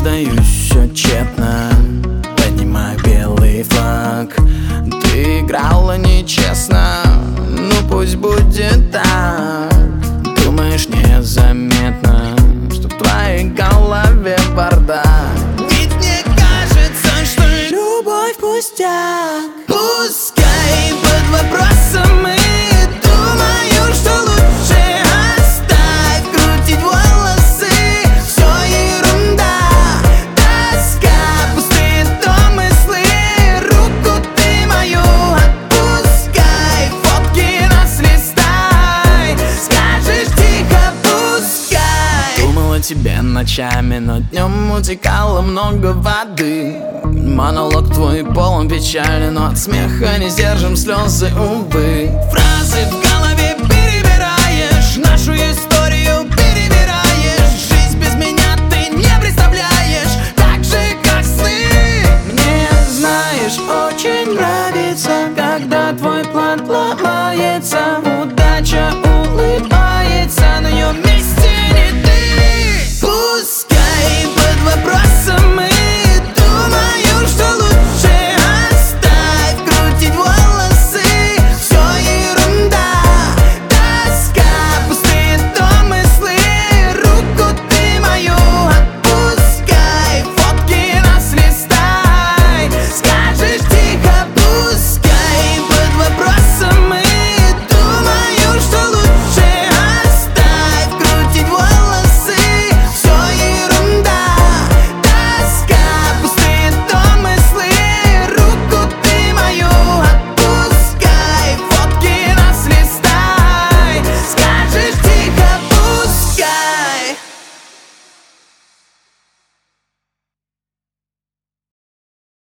сдаюсь, все тщетно. Поднимай белый флаг. Ты играла нечестно, ну пусть будет так. Думаешь, незаметно, что в твоей голове бардак. Ведь мне кажется, что любовь пустяк. Пускай под вопросом и думаю, что лучше оставь крутить волосы. Все ерунда, тоска, пустые домыслы. Руку ты мою отпускай, фотки нас листай. Скажешь тихо, пускай. Думала тебе ночами, но днем утекало много воды. Монолог твой полон печали, но от смеха не сдержим слезы, увы. Фразы в